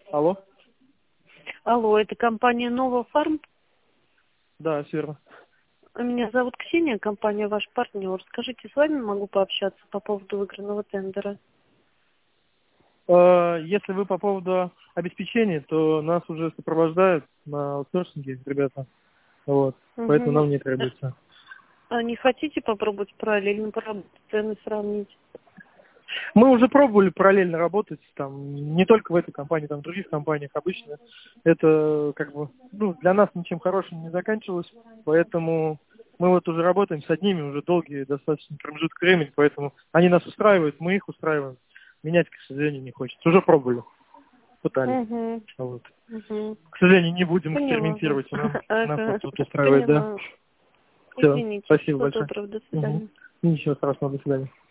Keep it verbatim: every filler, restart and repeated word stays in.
Алло? Алло, это компания Нова Фарм. Да, все верно. Меня зовут Ксения, компания ваш партнер. Скажите, с вами могу пообщаться по поводу выигранного тендера? Э, Если вы по поводу обеспечения, то нас уже сопровождают на аутсорсинге ребята. Вот. Поэтому Угу. нам не требуется. А не хотите попробовать параллельно поработать, цены сравнить? Мы уже пробовали параллельно работать, там, не только в этой компании, там, в других компаниях обычно. Это, как бы, ну, для нас ничем хорошим не заканчивалось, поэтому мы вот уже работаем с одними уже долгие достаточно промежуток времени, поэтому они нас устраивают, мы их устраиваем. Менять, к сожалению, не хочется. Уже пробовали, пытались. Угу. Вот. Угу. К сожалению, не будем Поняла вас. экспериментировать, нам, нас вот Ага. тут устраивает, да. Поняла. Все, Извините. спасибо Всего большое. доброго. До Угу. свидания. Ничего страшного, до свидания.